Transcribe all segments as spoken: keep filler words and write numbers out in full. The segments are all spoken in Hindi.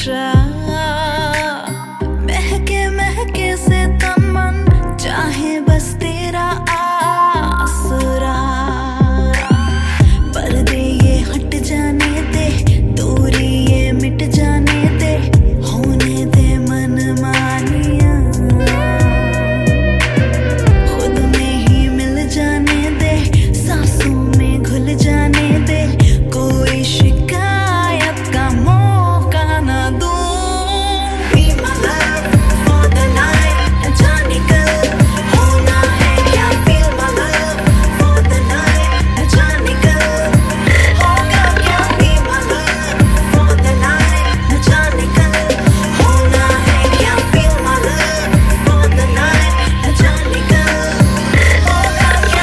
नशा, महके महके से तन मन, चाहे बस तेरा आसरा। पर्दे ये हट जाने दे, दूरी ये मिट जाने दे, होने दे मन मानिया, खुद में ही मिल जाने दे, सांसों में घुल जाने दे, कोई शिकायत का मौका ना दूं। Be my love for the night, जाने कल होना है क्या? Feel my love for the night, जाने कल होगा क्या? Be my love for the night, जाने कल होना है क्या? Feel my love for the night, जाने कल होगा क्या?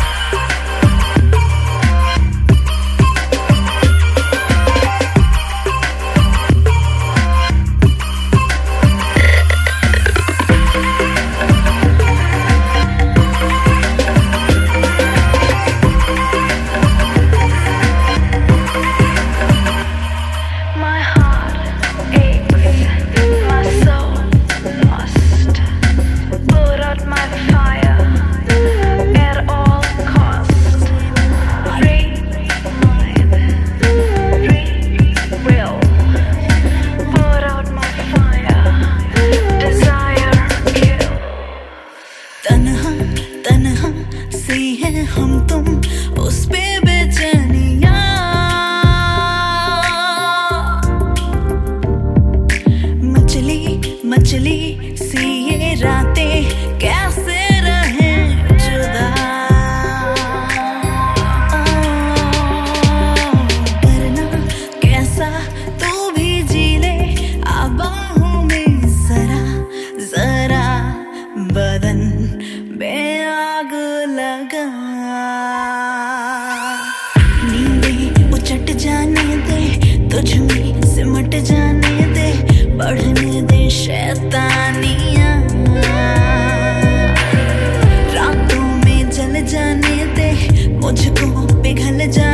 My heart aches, my soul must put out my fire at all costs. Free mind, free will, put out my fire, desire kill. तन्हा तन्हा सी है हम तुम, उस पे बेचैनियाँ, मचली मचली सी ये रातें, कैसे रहे जुदा। करना कैसा तू भी जी ले, आ बाहों में जरा जरा, बदन में आग लगा। नींदें उचट जाने दे, तुझ में सिमट जाने दे, बढ़ने दे शैतानियाँ, रातों में जल जाने दे, मुझको पिघल जाने